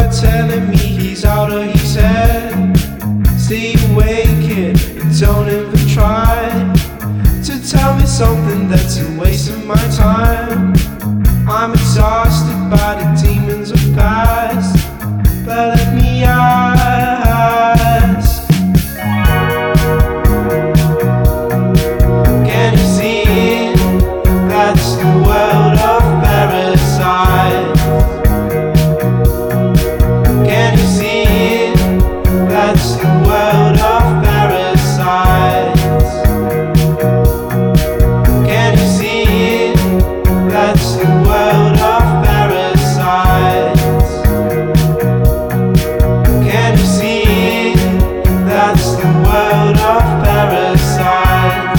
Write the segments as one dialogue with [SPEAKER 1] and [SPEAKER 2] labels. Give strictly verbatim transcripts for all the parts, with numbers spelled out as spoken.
[SPEAKER 1] started telling me he's out of his head. Stay awake, kid, and don't even try to tell me something that's a waste of my time. I'm exhausted by the demons of past, but let me ask, can you see it? That's the world of parasite. Can you see it? That's the world of parasites. Can you see it? That's the world of parasites. Can you see it? That's the world of parasites.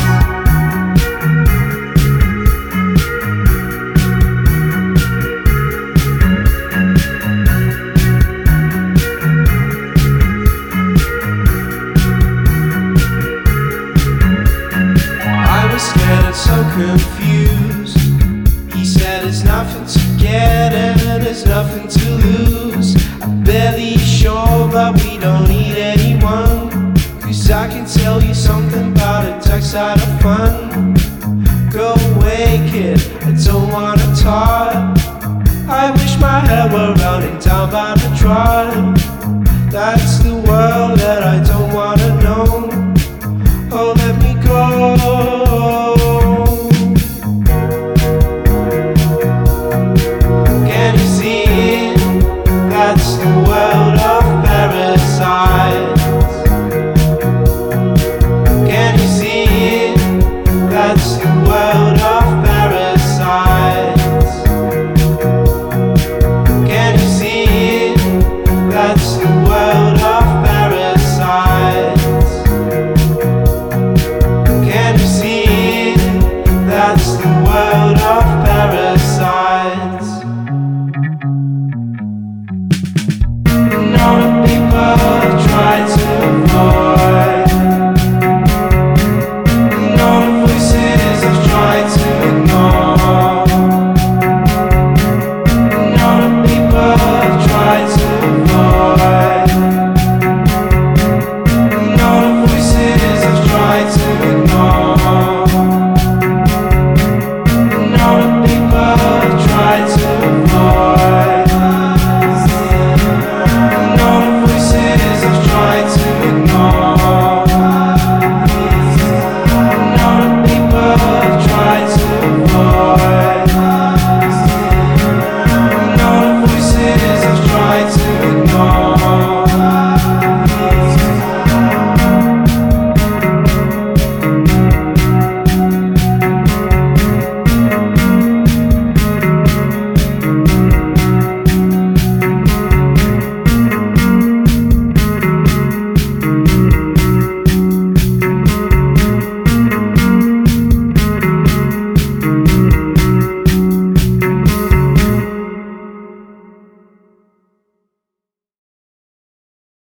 [SPEAKER 1] I was scared and so confused. He said it's nothing to get and there's nothing to lose. I'm barely sure, but we don't need anyone, 'cause I can tell you something about a dark side of fun. Go away, kid, I don't wanna talk. I wish my hair were running down by the drive.